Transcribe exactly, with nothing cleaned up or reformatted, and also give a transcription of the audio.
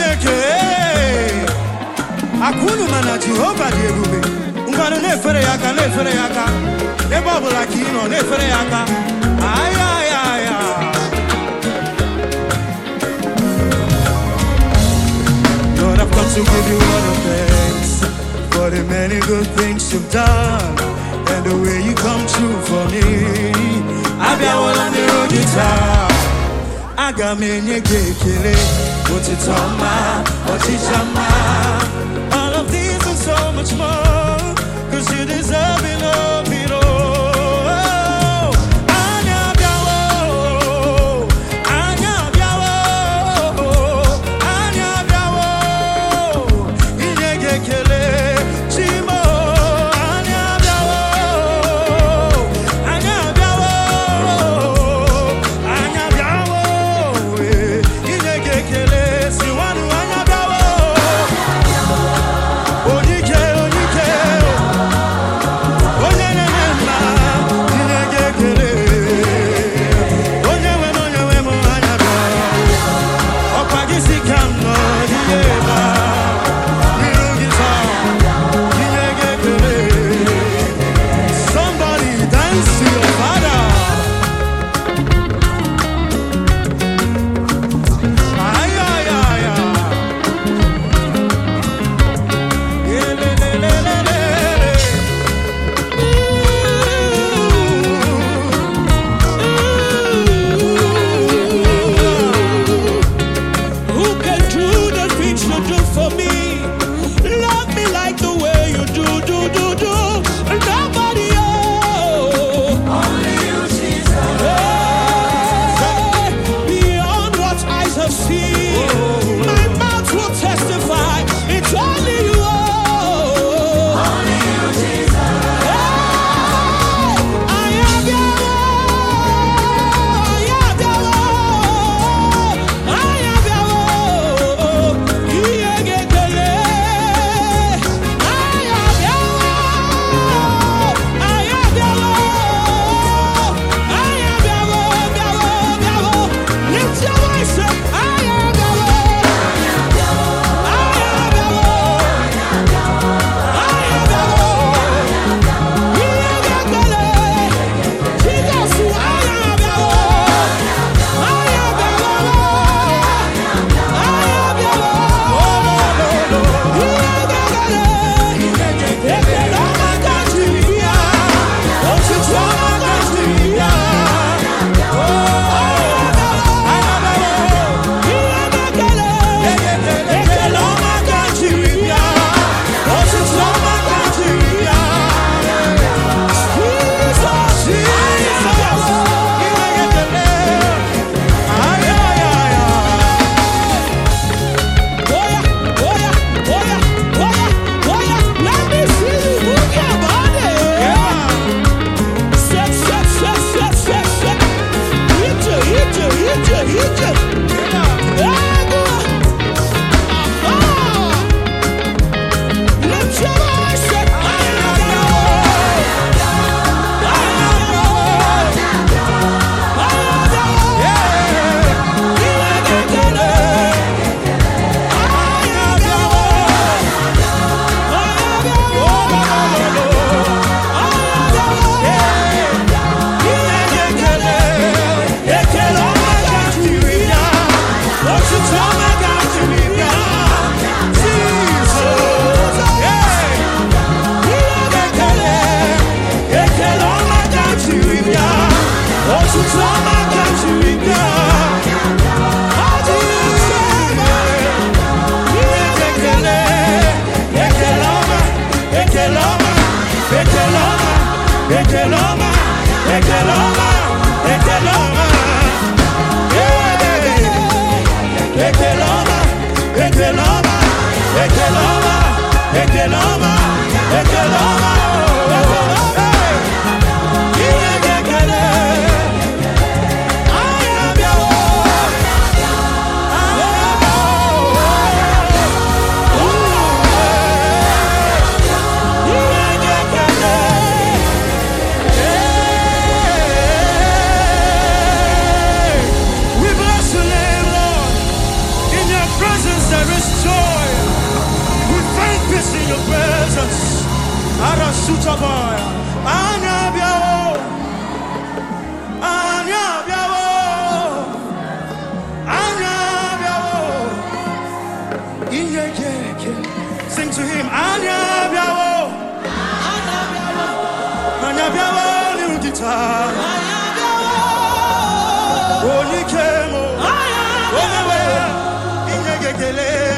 Chineke akunu mana Jehovah di ebube ngwanu na-efere ya aka na-efere ya aka ebe ọbụla ka ị nọ na-efere ya aka aya aya aya Lord, I've come to give you all the thanks for the many good things you've done and the way you come true for me. I've been all on the road guitar. I got me in your kele. What's it on my, what's it on my? All of these and so much more, cause you deserve it all, it all. Sutaboy, Anya Biao, Anya Biao, Anya Biao. Sing to him, Anya Biao, Anya Biao, little guitar. Oh, you came, oh, oh,